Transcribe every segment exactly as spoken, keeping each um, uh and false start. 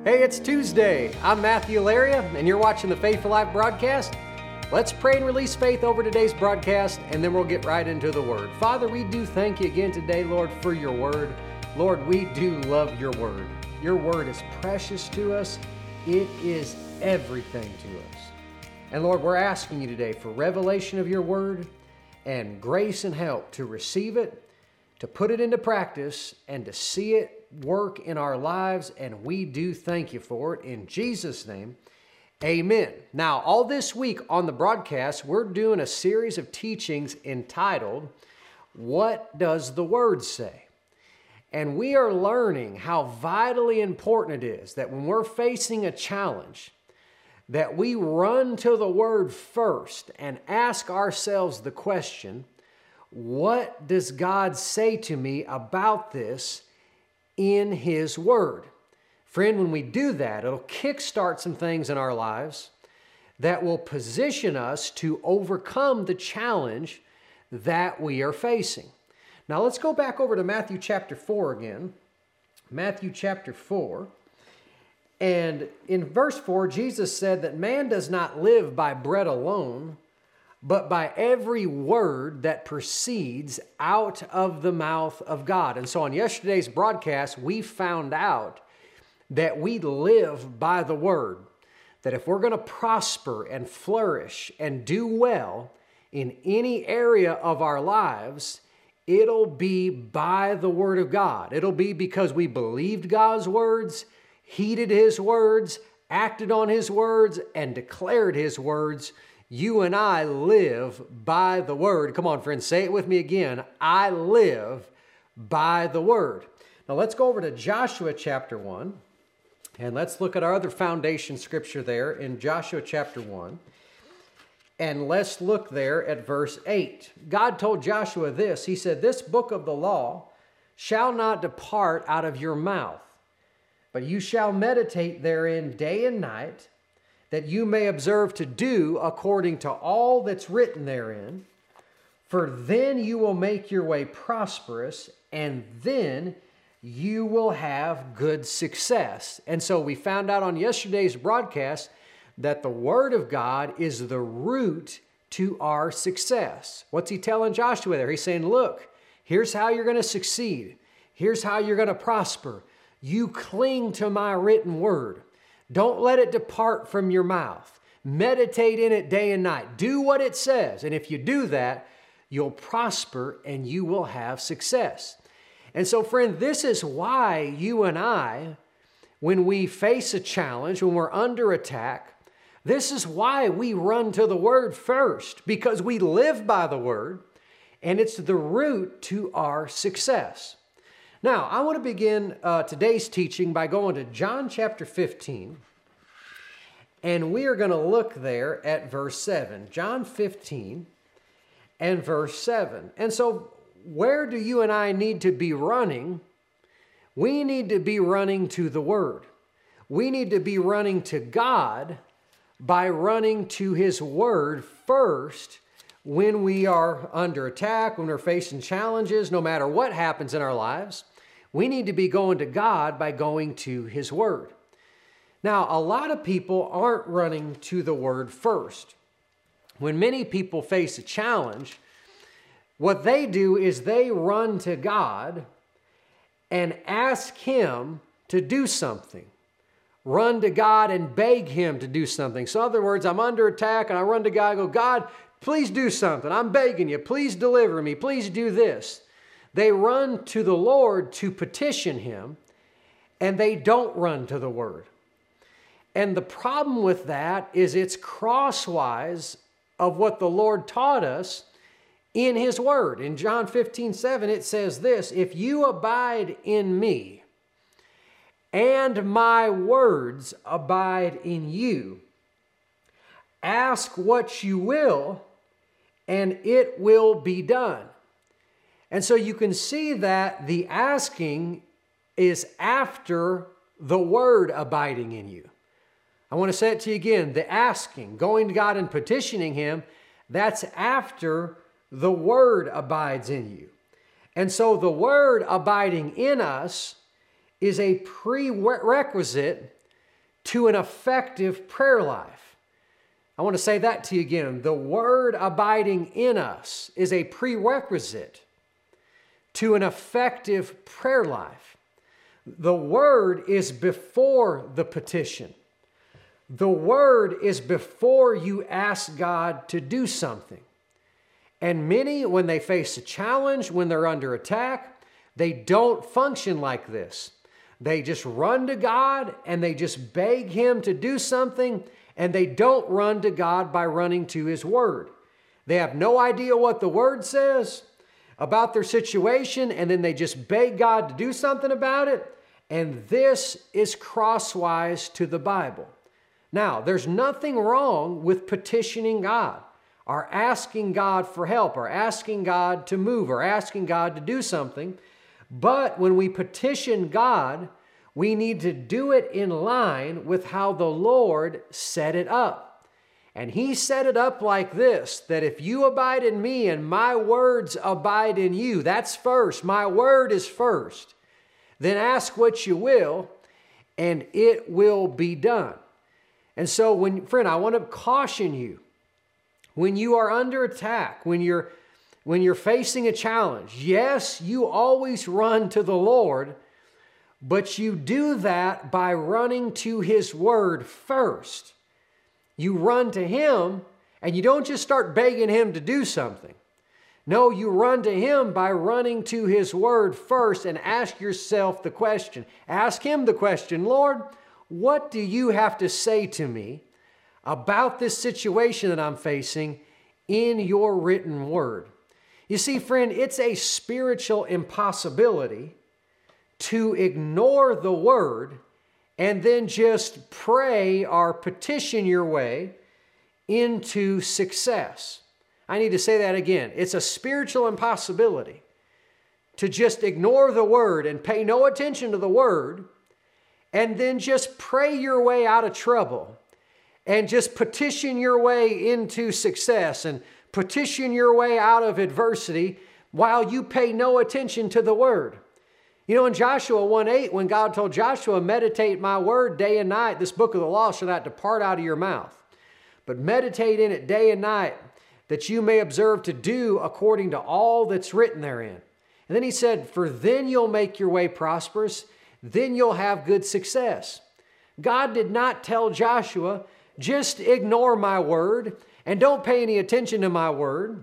Hey, it's Tuesday. I'm Matthew Laria, and you're watching the Faith Alive broadcast. Let's pray and release faith over today's broadcast, and then we'll get right into the Word. Father, we do thank you again today, Lord, for your Word. Lord, we do love your Word. Your Word is precious to us. It is everything to us. And Lord, we're asking you today for revelation of your Word and grace and help to receive it, to put it into practice, and to see it work in our lives, and we do thank you for it. In Jesus' name, amen. Now, all this week on the broadcast, we're doing a series of teachings entitled, What Does the Word Say? And we are learning how vitally important it is that when we're facing a challenge, that we run to the Word first and ask ourselves the question, what does God say to me about this in His Word? Friend, when we do that, it'll kickstart some things in our lives that will position us to overcome the challenge that we are facing. Now let's go back over to Matthew chapter four again. Matthew chapter four. And in verse four, Jesus said that man does not live by bread alone, but by every word that proceeds out of the mouth of God. And so on yesterday's broadcast, we found out that we live by the Word. That if we're going to prosper and flourish and do well in any area of our lives, it'll be by the Word of God. It'll be because we believed God's words, heeded His words, acted on His words, and declared His words. You and I live by the Word. Come on, friends, say it with me again. I live by the Word. Now let's go over to Joshua chapter one, and let's look at our other foundation scripture there in Joshua chapter one. And let's look there at verse eight. God told Joshua this. He said, "This book of the law shall not depart out of your mouth, but you shall meditate therein day and night, that you may observe to do according to all that's written therein. For then you will make your way prosperous, and then you will have good success." And so we found out on yesterday's broadcast that the Word of God is the root to our success. What's he telling Joshua there? He's saying, look, here's how you're going to succeed. Here's how you're going to prosper. You cling to my written Word. Don't let it depart from your mouth. Meditate in it day and night. Do what it says. And if you do that, you'll prosper and you will have success. And so, friend, this is why you and I, when we face a challenge, when we're under attack, this is why we run to the Word first, because we live by the Word, and it's the root to our success. Now, I want to begin uh, today's teaching by going to John chapter fifteen, and we are going to look there at verse seven. John fifteen and verse seven. And so, where do you and I need to be running? We need to be running to the Word. We need to be running to God by running to His Word first when we are under attack, when we're facing challenges, no matter what happens in our lives. We need to be going to God by going to His Word. Now, a lot of people aren't running to the Word first. When many people face a challenge, what they do is they run to God and ask Him to do something. Run to God and beg Him to do something. So in other words, I'm under attack and I run to God and go, God, please do something. I'm begging you. Please deliver me. Please do this. They run to the Lord to petition Him, and they don't run to the Word. And the problem with that is it's crosswise of what the Lord taught us in His Word. In John fifteen seven, it says this, "If you abide in me, and my words abide in you, ask what you will, and it will be done." And so you can see that the asking is after the Word abiding in you. I want to say it to you again. The asking, going to God and petitioning Him, that's after the Word abides in you. And so the Word abiding in us is a prerequisite to an effective prayer life. I want to say that to you again. The Word abiding in us is a prerequisite to an effective prayer life. The Word is before the petition. The Word is before you ask God to do something. And many, when they face a challenge, when they're under attack, they don't function like this. They just run to God and they just beg Him to do something, and they don't run to God by running to His Word. They have no idea what the Word says about their situation, and then they just beg God to do something about it. And this is crosswise to the Bible. Now, there's nothing wrong with petitioning God, or asking God for help, or asking God to move, or asking God to do something. But when we petition God, we need to do it in line with how the Lord set it up. And He set it up like this, that if you abide in me and my words abide in you, that's first. My word is first. Then ask what you will, and it will be done. And so, when, friend, I want to caution you, when you are under attack, when you're, when you're facing a challenge, yes, you always run to the Lord, but you do that by running to His Word first. You run to Him, and you don't just start begging Him to do something. No, you run to Him by running to His Word first and ask yourself the question. Ask Him the question, Lord, what do you have to say to me about this situation that I'm facing in your written Word? You see, friend, it's a spiritual impossibility to ignore the Word and then just pray or petition your way into success. I need to say that again. It's a spiritual impossibility to just ignore the Word and pay no attention to the Word and then just pray your way out of trouble and just petition your way into success and petition your way out of adversity while you pay no attention to the Word. You know, in Joshua one eight, when God told Joshua, meditate my word day and night, this book of the law shall not depart out of your mouth, but meditate in it day and night, that you may observe to do according to all that's written therein. And then He said, for then you'll make your way prosperous, then you'll have good success. God did not tell Joshua, just ignore my word and don't pay any attention to my word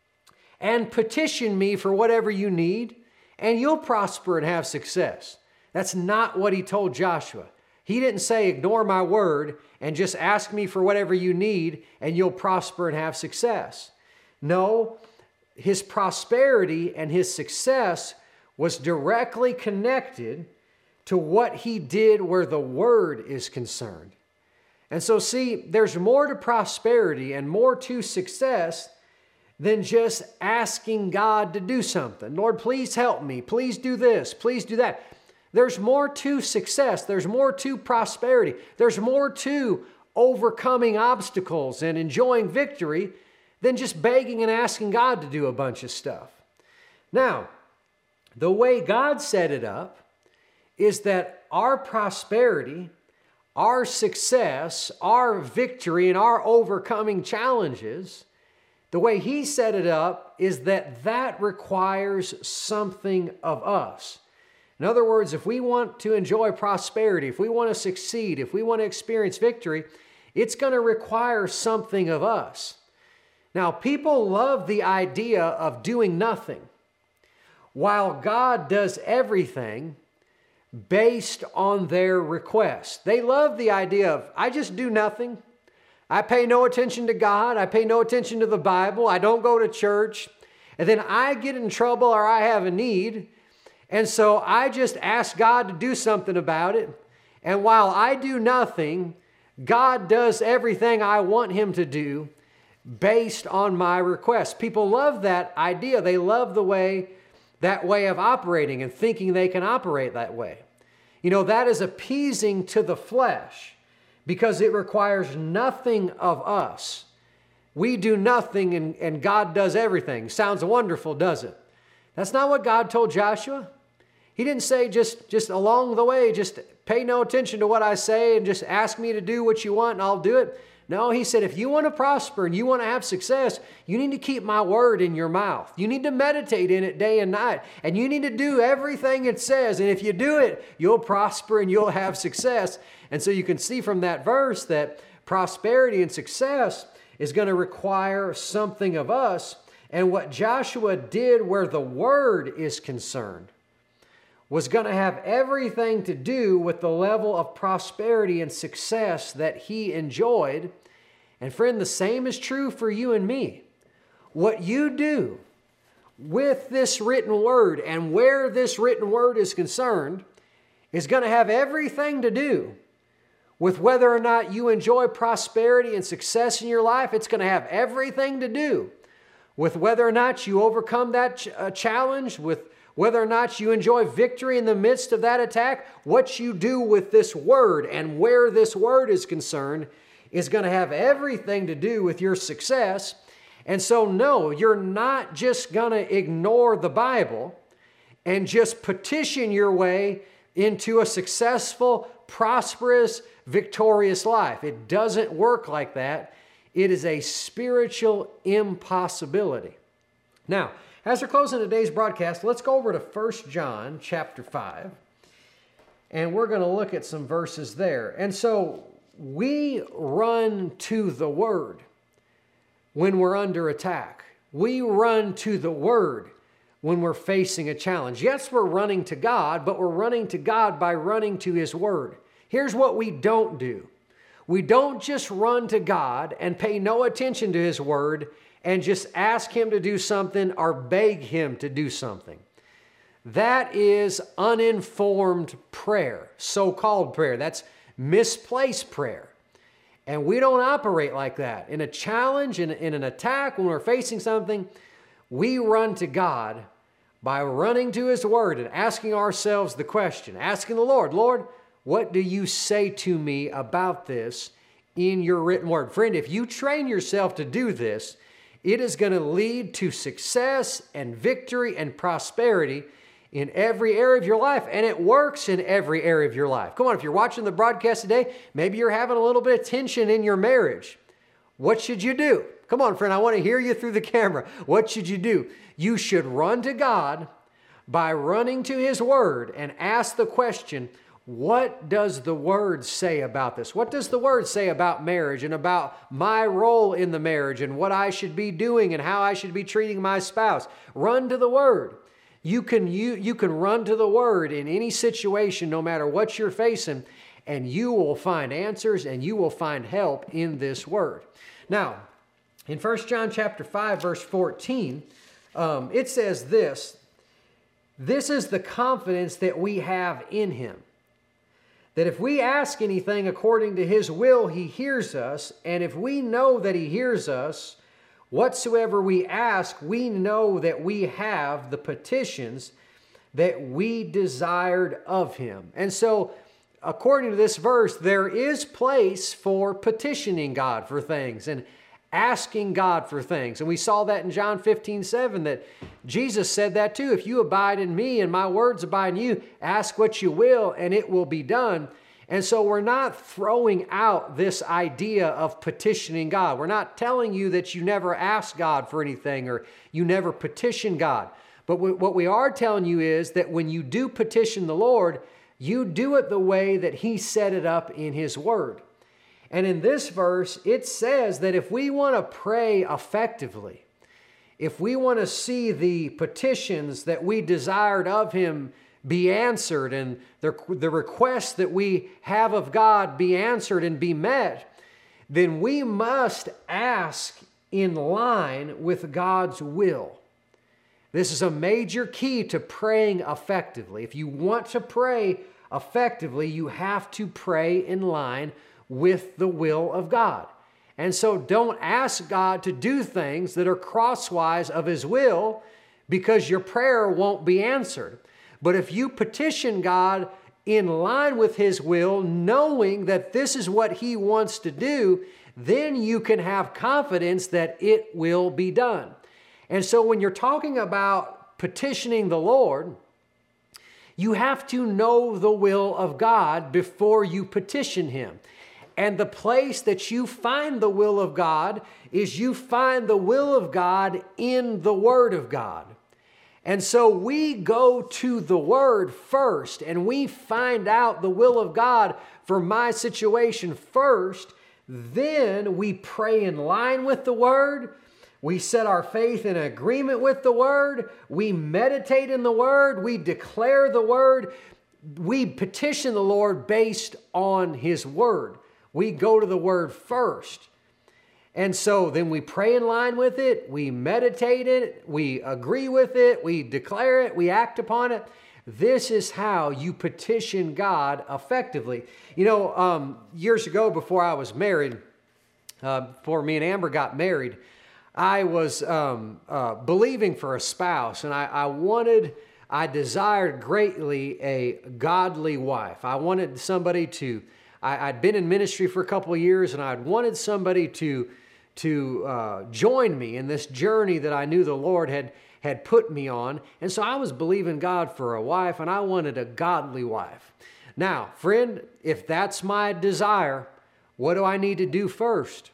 and petition me for whatever you need and you'll prosper and have success. That's not what He told Joshua. He didn't say, ignore my word and just ask me for whatever you need and you'll prosper and have success. No, his prosperity and his success was directly connected to what he did where the Word is concerned. And so see, there's more to prosperity and more to success than just asking God to do something. Lord, please help me. Please do this. Please do that. There's more to success. There's more to prosperity. There's more to overcoming obstacles and enjoying victory than just begging and asking God to do a bunch of stuff. Now, the way God set it up is that our prosperity, our success, our victory, and our overcoming challenges, the way He set it up is that that requires something of us. In other words, if we want to enjoy prosperity, if we want to succeed, if we want to experience victory, it's going to require something of us. Now, people love the idea of doing nothing, while God does everything based on their request. They love the idea of, I just do nothing. I pay no attention to God. I pay no attention to the Bible. I don't go to church. And then I get in trouble or I have a need. And so I just ask God to do something about it. And while I do nothing, God does everything I want Him to do based on my request. People love that idea. They love the way, that way of operating and thinking they can operate that way. You know, that is appeasing to the flesh because it requires nothing of us. We do nothing and, and God does everything. Sounds wonderful, does it? That's not what God told Joshua. He didn't say just, just along the way, just pay no attention to what I say and just ask me to do what you want and I'll do it. No, he said, if you want to prosper and you want to have success, you need to keep my word in your mouth. You need to meditate in it day and night. And you need to do everything it says. And if you do it, you'll prosper and you'll have success. And so you can see from that verse that prosperity and success is going to require something of us. And what Joshua did where the word is concerned was going to have everything to do with the level of prosperity and success that he enjoyed. And friend, the same is true for you and me. What you do with this written word and where this written word is concerned is going to have everything to do with whether or not you enjoy prosperity and success in your life. It's going to have everything to do with whether or not you overcome that ch- uh, challenge, with whether or not you enjoy victory in the midst of that attack. What you do with this word and where this word is concerned is going to have everything to do with your success. And so, no, you're not just going to ignore the Bible and just petition your way into a successful, prosperous, victorious life. It doesn't work like that. It is a spiritual impossibility. Now, as we're closing today's broadcast, let's go over to First John chapter five, and we're going to look at some verses there. And so we run to the Word when we're under attack. We run to the Word when we're facing a challenge. Yes, we're running to God, but we're running to God by running to His Word. Here's what we don't do. We don't just run to God and pay no attention to His Word and just ask Him to do something or beg Him to do something. That is uninformed prayer, so-called prayer. That's misplaced prayer. And we don't operate like that. In a challenge, in, in an attack, when we're facing something, we run to God by running to His Word and asking ourselves the question, asking the Lord, Lord, what do you say to me about this in your written word? Friend, if you train yourself to do this, it is going to lead to success and victory and prosperity in every area of your life. And it works in every area of your life. Come on, if you're watching the broadcast today, maybe you're having a little bit of tension in your marriage. What should you do? Come on, friend, I want to hear you through the camera. What should you do? You should run to God by running to His Word and ask the question, what does the Word say about this? What does the Word say about marriage and about my role in the marriage and what I should be doing and how I should be treating my spouse? Run to the Word. You can, you, you can run to the Word in any situation, no matter what you're facing, and you will find answers and you will find help in this Word. Now, in First John chapter five, verse fourteen, um, it says this, this is the confidence that we have in Him, that if we ask anything according to His will, He hears us. And if we know that He hears us, whatsoever we ask, we know that we have the petitions that we desired of Him. And so, according to this verse, there is place for petitioning God for things and asking God for things. And we saw that in John fifteen seven, that Jesus said that too. If you abide in me and my words abide in you, ask what you will and it will be done. And so we're not throwing out this idea of petitioning God. We're not telling you that you never ask God for anything or you never petition God. But what we are telling you is that when you do petition the Lord, you do it the way that He set it up in His Word. And in this verse, it says that if we want to pray effectively, if we want to see the petitions that we desired of Him be answered and the, the requests that we have of God be answered and be met, then we must ask in line with God's will. This is a major key to praying effectively. If you want to pray effectively, you have to pray in line with the will of God. And so don't ask God to do things that are crosswise of His will, because your prayer won't be answered. But if you petition God in line with His will, knowing that this is what He wants to do, then you can have confidence that it will be done. And so when you're talking about petitioning the Lord, You have to know the will of God before you petition Him. And the place that you find the will of God is you find the will of God in the Word of God. And so we go to the Word first, and we find out the will of God for my situation first. Then we pray in line with the Word. We set our faith in agreement with the Word. We meditate in the Word. We declare the Word. We petition the Lord based on His Word. We go to the Word first. And so then we pray in line with it. We meditate it. We agree with it. We declare it. We act upon it. This is how you petition God effectively. You know, um, years ago before I was married, uh, before me and Amber got married, I was um, uh, believing for a spouse, and I, I wanted, I desired greatly a godly wife. I wanted somebody to, I, I'd been in ministry for a couple of years, and I'd wanted somebody to, to uh, join me in this journey that I knew the Lord had, had put me on. And so I was believing God for a wife, and I wanted a godly wife. Now, friend, if that's my desire, what do I need to do first?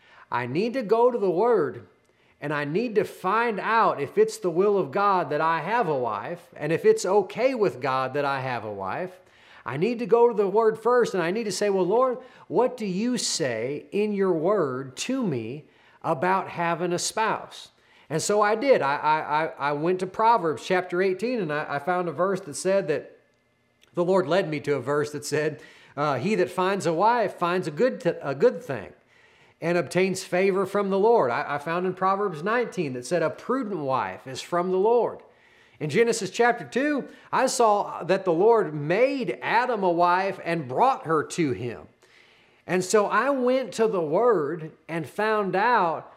I need to go to the Word. And I need to find out if it's the will of God that I have a wife, and if it's okay with God that I have a wife. I need to go to the Word first, and I need to say, well, Lord, what do you say in your Word to me about having a spouse? And so I did. I, I, I went to Proverbs chapter eighteen, and I, I found a verse that said that the Lord led me to a verse that said, uh, he that finds a wife finds a good, t- a good thing, and obtains favor from the Lord. I, I found in Proverbs nineteen that said a prudent wife is from the Lord. In Genesis chapter two, I saw that the Lord made Adam a wife and brought her to him. And so I went to the Word and found out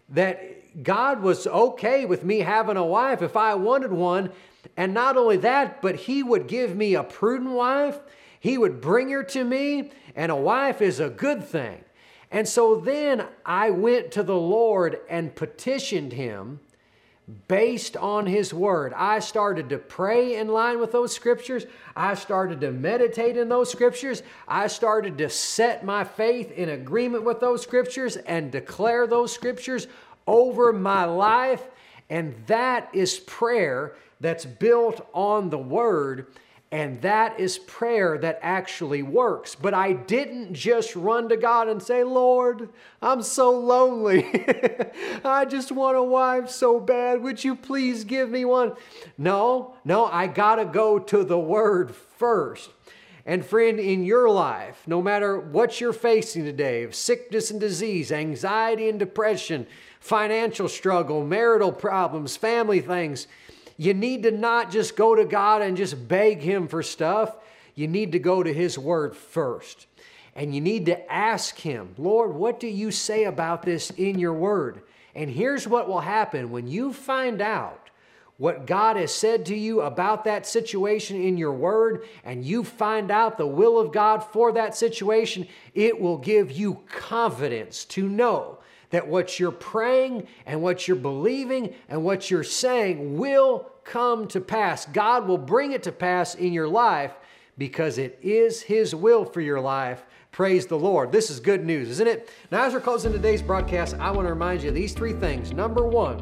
that God was okay with me having a wife if I wanted one. And not only that, but He would give me a prudent wife. He would bring her to me, and a wife is a good thing. And so then I went to the Lord and petitioned Him based on His Word. I started to pray in line with those Scriptures. I started to meditate in those Scriptures. I started to set my faith in agreement with those Scriptures and declare those Scriptures over my life. And that is prayer that's built on the Word. And that is prayer that actually works. But I didn't just run to God and say, Lord, I'm so lonely. I just want a wife so bad. Would you please give me one? No, no, I got to go to the Word first. And friend, in your life, no matter what you're facing today, sickness and disease, anxiety and depression, financial struggle, marital problems, family things, you need to not just go to God and just beg Him for stuff. You need to go to His Word first. And you need to ask Him, Lord, what do you say about this in your Word? And here's what will happen. When you find out what God has said to you about that situation in your Word, and you find out the will of God for that situation, it will give you confidence to know that what you're praying and what you're believing and what you're saying will come to pass. God will bring it to pass in your life because it is His will for your life. Praise the Lord. This is good news, isn't it? Now, as we're closing today's broadcast, I want to remind you of these three things. Number one,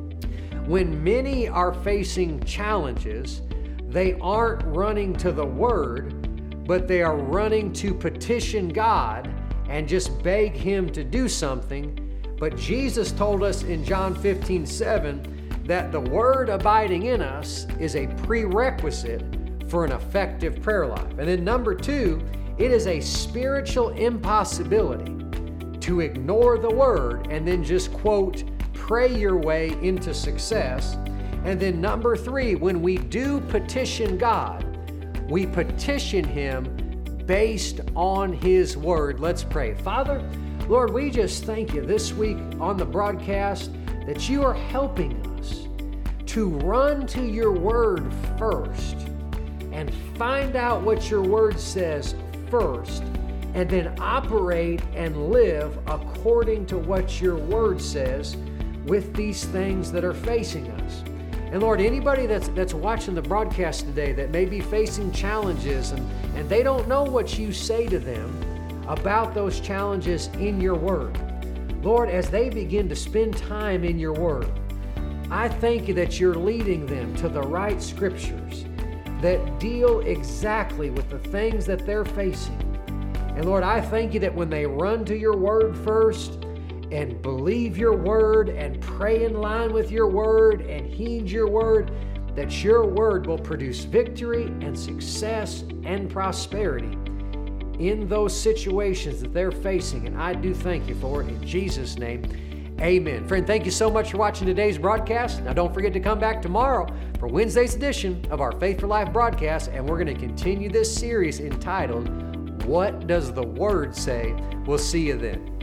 when many are facing challenges, they aren't running to the Word, but they are running to petition God and just beg Him to do something. But Jesus told us in John fifteen seven that the Word abiding in us is a prerequisite for an effective prayer life. And then number two, it is a spiritual impossibility to ignore the Word and then just, quote, pray your way into success. And then number three, when we do petition God, we petition Him based on His Word. Let's pray. Father, Lord, we just thank You this week on the broadcast that You are helping us to run to Your Word first and find out what Your Word says first, and then operate and live according to what Your Word says with these things that are facing us. And Lord, anybody that's that's watching the broadcast today that may be facing challenges and, and they don't know what you say to them about those challenges in your word. Lord, as they begin to spend time in your word, I thank you that you're leading them to the right scriptures that deal exactly with the things that they're facing. And Lord, I thank you that when they run to your word first and believe your word and pray in line with your word and heed your word, that your word will produce victory and success and prosperity in those situations that they're facing. And I do thank you for it in Jesus' name. Amen. Friend, thank you so much for watching today's broadcast. Now don't forget to come back tomorrow for Wednesday's edition of our Faith for Life broadcast, and we're going to continue this series entitled, What Does the Word Say? We'll see you then.